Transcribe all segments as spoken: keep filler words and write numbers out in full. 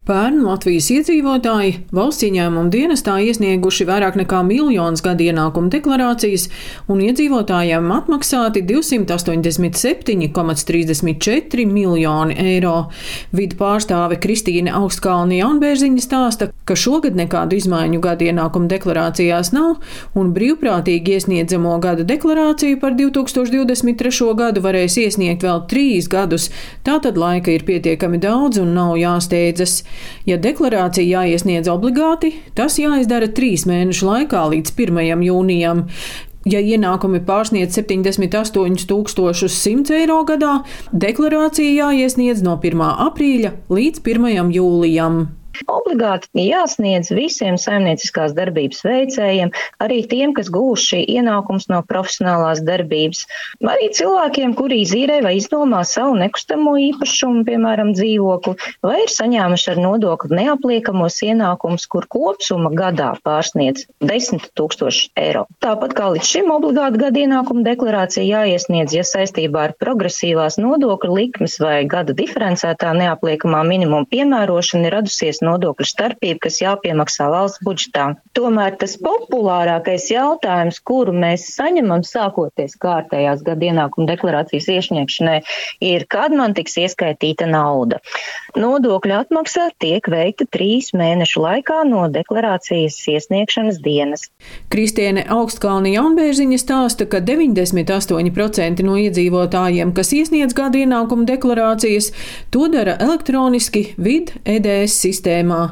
Pērn Latvijas iedzīvotāji valsts ieņēmuma dienestā iesnieguši vairāk nekā miljonus gada ienākumu deklarācijas un iedzīvotājiem atmaksāti divsimt astoņdesmit septiņi komats trīsdesmit četri miljoni eiro. Vidu pārstāve Kristīne Augstkalne Jaunbērziņa stāsta, ka šogad nekādu izmaiņu gada ienākumu deklarācijās nav un brīvprātīgi iesniedzamo gada deklarāciju par divi tūkstoši divdesmit trešo gadu varēs iesniegt vēl trīs gadus, tātad laika ir pietiekami daudz un nav jāsteidzas. Ja deklarācija jāiesniedz obligāti, tas jāizdara trīs mēnešu laikā līdz pirmajam jūnijam. Ja ienākumi pārsniedz septiņdesmit astoņus tūkstošus simts eiro gadā, deklarācija jāiesniedz no pirmā aprīļa līdz pirmajam jūlijam. Obligāti jāsniedz visiem saimnieciskās darbības veicējiem, arī tiem, kas gūši ienākums no profesionālās darbības. Arī cilvēkiem, kuri izīrē vai izdomā savu nekustamo īpašumu, piemēram, dzīvokli, vai ir saņēmuši ar nodokli neapliekamos ienākumus, kur kopsumma gadā pārsniedz desmit tūkstoši eiro. Tāpat kā līdz šim obligāti gada ienākuma deklarācija jāiesniedz, ja saistībā ar progresīvās nodokļu likmes vai gada diferencētā neapliekamā minimuma piemērošana ir radusies nodokļu starpība, kas jāpiemaksā valsts budžetā. Tomēr tas populārākais jautājums, kuru mēs saņemam sākoties kārtējās gada ienākuma deklarācijas iesniegšanai, ir, kad man tiks ieskaitīta nauda. Nodokļu atmaksa tiek veikta trīs mēnešu laikā no deklarācijas iesniegšanas dienas. Kristīne Augstkalne Jaunbērziņa stāsta, ka deviņdesmit astoņi procenti no iedzīvotājiem, kas iesniedz gada ienākuma deklarācijas, to dara elektroniski vid E D S sistēmā.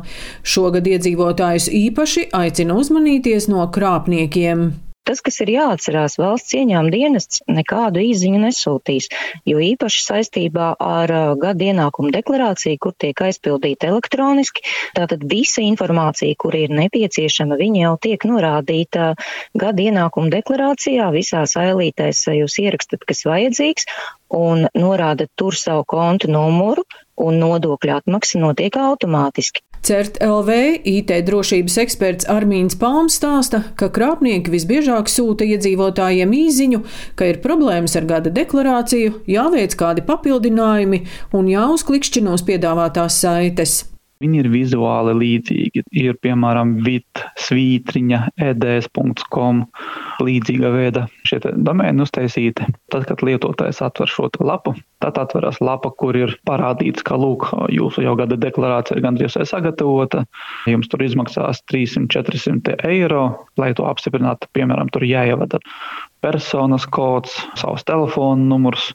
Šogad iedzīvotājus īpaši aicina uzmanīties no krāpniekiem. Tas, kas ir jāatcerās, valsts ieņēmuma dienests nekādu īsziņu nesūtīs, jo īpaši saistībā ar gada ienākumu deklarāciju, kur tiek aizpildīta elektroniski, tātad visa informācija, kur ir nepieciešama, viņa jau tiek norādīta gada ienākumu deklarācijā, visās ailītēs jūs ierakstat, kas vajadzīgs, un norādat tur savu kontu numuru, un nodokļu atmaksa notiek automātiski. Cert L V I T drošības eksperts Armīns Palms stāsta, ka krāpnieki visbiežāk sūta iedzīvotājiem īziņu, ka ir problēmas ar gada deklarāciju, jāveic kādi papildinājumi un jāuzklikšķina uz piedāvātās saites. Viņi ir vizuāli līdzīgi. Ir, piemēram, vit svītriņa e d s punkts com līdzīga veida šie domēni uztaisīti. Tad, kad lietotājs atver šo lapu, tad atveras lapa, kur ir parādīts, ka, lūk, jūsu jau gada deklarācija ir gandrīz sagatavota. Jums tur izmaksās trīsimt četrsimt eiro, lai to apstiprinātu. Piemēram, tur jāievada personas kods, savs telefona numurs.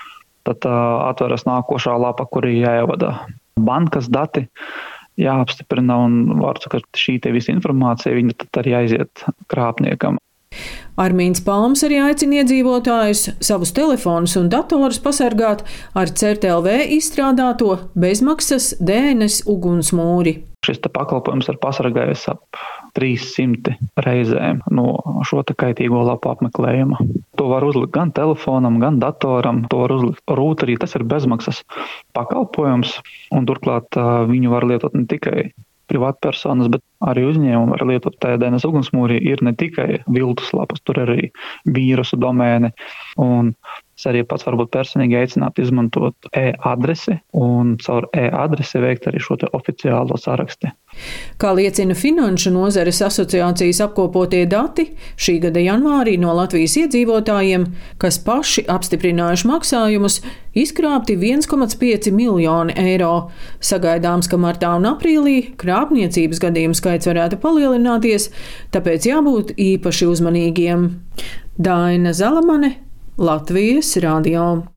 Tad uh, atveras nākošā lapa, kur ir jāievada bankas dati, jāapstiprina un var sakot, šī te visa informācija, viņa tad arī aiziet krāpniekam. Armīns Palms arī aicina iedzīvotājus savus telefonus un datorus pasargāt ar Cert L V izstrādāto bezmaksas D N S ugunsmūri. Šis te pakalpojums ir pasargājis ap trīssimt reizēm no šo te kaitīgo lapu apmeklējuma. To var uzlikt gan telefonam, gan datoram, to var uzlikt rūterī. Tas ir bezmaksas pakalpojums, un turklāt viņu var lietot ne tikai privātpersonas, bet arī uzņēmumi var lietot. Tā D N S ugunsmūrī ir ne tikai viltus lapas, tur arī vīrusu domēni, un es arī pats varbūt personīgi aicinātu izmantot e-adresi un caur e-adresi veikt arī šo te oficiālo saraksti. Kā liecina Finanšu nozares asociācijas apkopotie dati, šī gada janvārī no Latvijas iedzīvotājiem, kas paši apstiprinājuši maksājumus, izkrāpti viens komats pieci miljoni eiro. Sagaidāms, ka martā un aprīlī krāpniecības gadījumu skaits varētu palielināties, tāpēc jābūt īpaši uzmanīgiem. Daina Zalamane, Latvijas radio.